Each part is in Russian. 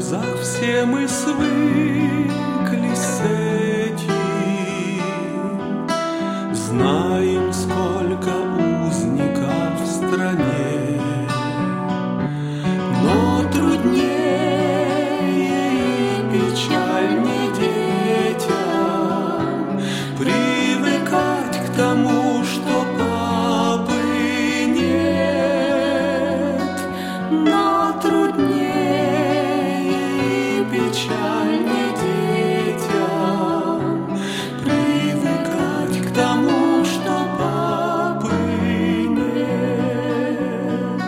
узах все мы свыклись с этим, знаем, сколько узников в стране, но труднее и печальнее детям привыкать к тому, что папы нет, но труднее и печальнее детям привыкать к тому, что папы нет.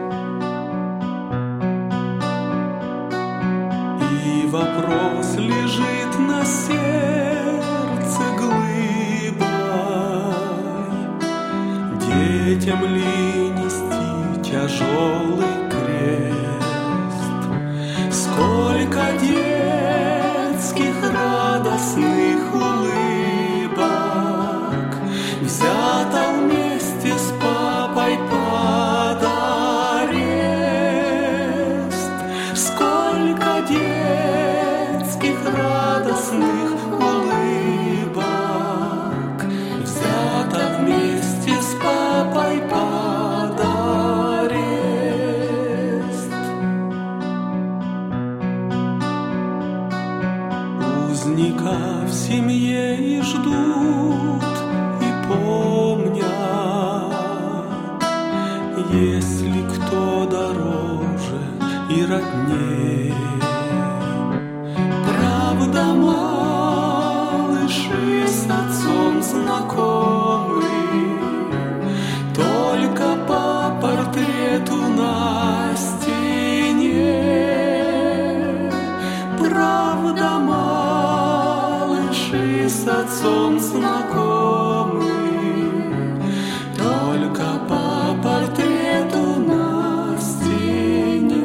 И вопрос лежит на сердце глыбой: детям ли нести тяжелый крест? Сколько детских радостных улыбок взято вместе с папой под арест. Сколько детских радостных улыбок взято вместе с папой под арест. Узника в семье и ждут, и помнят, если кто дороже и родней. Правда, малыши с отцом знакомы только по портрету на стене. Правда, малыши с отцом знакомы только по портрету на стене.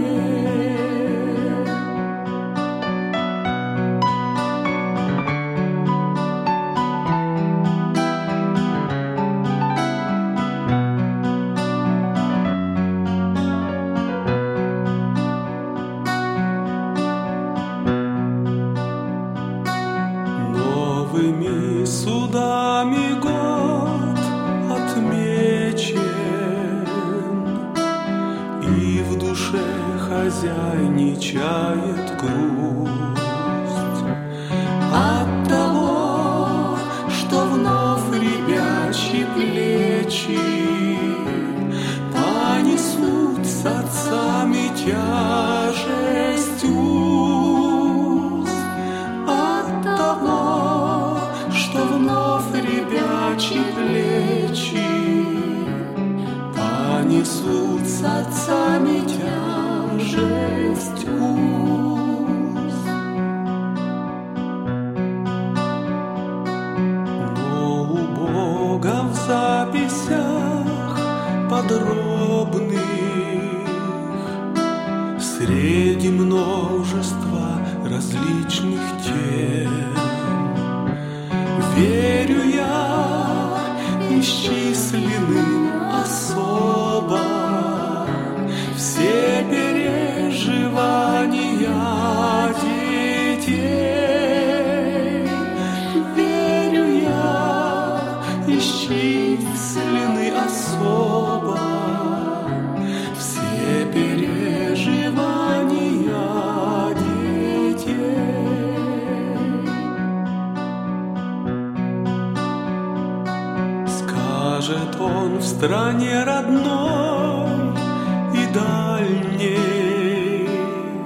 Новыми судами год отмечен, и в душе хозяйничает грусть от того, что вновь ребячьи плечи понесут с отцами тяжесть уз. От того, что вновь ребячьи плечи понесут с отцами тяжесть уз. Но у Бога в записях подробных среди множества различных тем, верю я, исчислены особо все переживания детей. Верю я, исчислены особо все переживания детей. Скажет он в стране родной и дальней,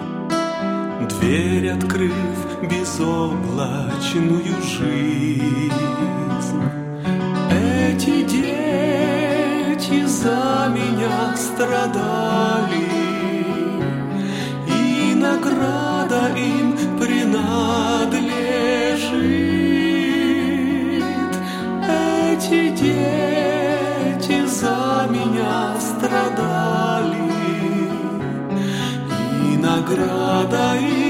дверь открыв безоблачную жизнь. Эти дети за меня страдали, и награда им принадлежит. Эти дети за меня страдали, и награда им